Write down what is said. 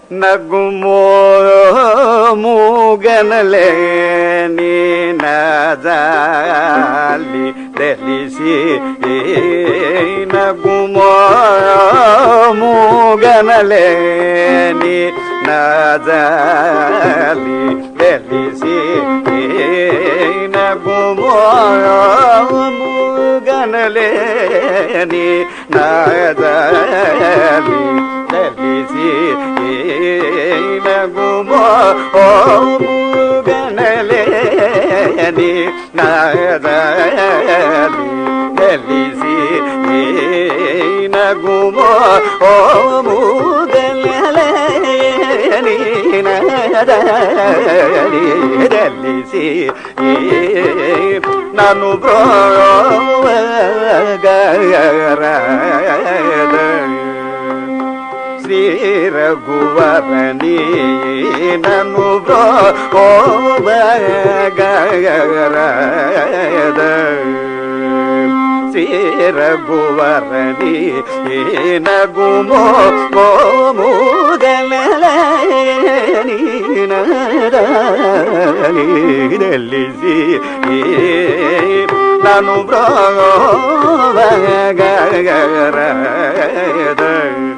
ನಗುಮೋ ಮೂಗನಲೆ ನೀನಜಾಲಿ ತಿಳಿಸಿ ನಗುಮೋ ಮೂಗನಲೆ ನೀನಜಾಲಿ ತಿಳಿಸಿ ನಗುಮೋ ಮೂಗನಲೆ ನೀನಜಾಲಿ ತಿಳಿಸಿ ನಗುಮೋ ಮೂಗನಲೆ ನೀನಜಾಲಿ ತಿಳಿಸಿ ನಗುಮೋ ಮೂಗನಲೆ ನೀನಜಾಲಿ ತಿಳಿಸಿ ನಾನು ಬ್ರೋಗರದ ಶ್ರೀ ರಘುವರನಿ ನನು ಬ್ರೋಗರದ ಶ್ರೀ ರಘುವರನಿ ನಗುಮೋ ಮೂಗನಲೆ ನೀನಜಾಲಿ ನಾನು ಬ್ರೋಗರದ